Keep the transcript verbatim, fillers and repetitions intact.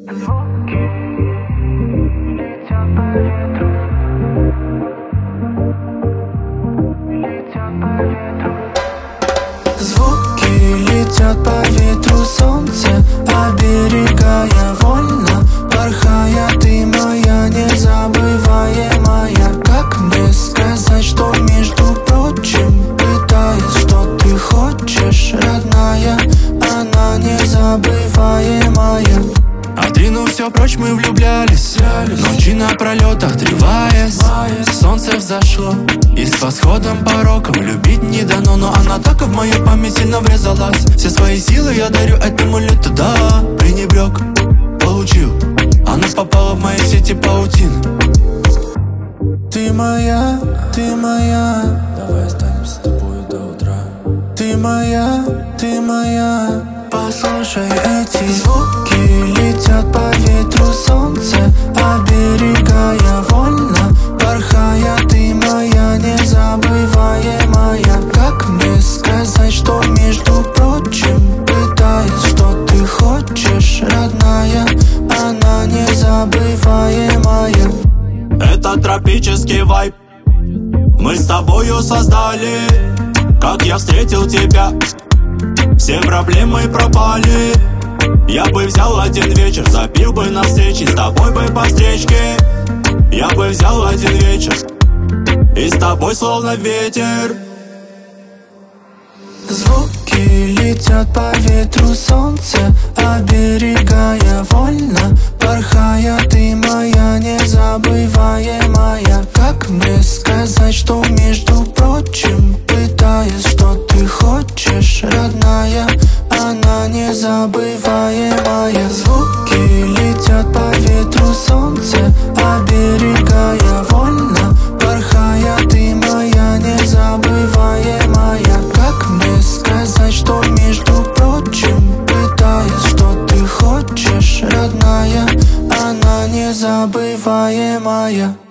Звуки летят по ветру, летят по ветру. Звуки летят по ветру, солнце оберегая вольно, порхая, ты моя незабываемая. Как мне сказать, что между прочим, пытаясь, что ты хочешь, родная, она незабываемая. Отринув все прочь, мы влюблялись, ночи напролет отрываясь. Солнце взошло, и с восходом пороком любить не дано, но она так в мою память сильно врезалась. Все свои силы я дарю этому лету, да. Пренебрег, получил, она попала в мои сети паутин. Ты моя, ты моя, давай останемся с тобой до утра. Ты моя, ты моя, послушай эти звуки летят по ветру, солнце оберегая вольно, порхая, ты моя незабываемая. Как мне сказать, что между прочим, пытаясь, что ты хочешь, родная, она незабываемая. Это тропический вайб мы с тобою создали. Как я встретил тебя, все проблемы пропали. Я бы взял один вечер, запил бы на встрече, с тобой бы по встречке. Я бы взял один вечер, и с тобой словно ветер. Звуки летят по ветру, солнце оберегая вольно, порхая, ты моя незабываемая. Как мне сказать, что между прочим, пытаясь, что ты хочешь, родная, она незабываемая. Звуки летят по ветру, солнце оберегая вольно, порхая, ты моя незабываемая. Как мне сказать, что между прочим, пытаясь, что ты хочешь, родная, она незабываемая.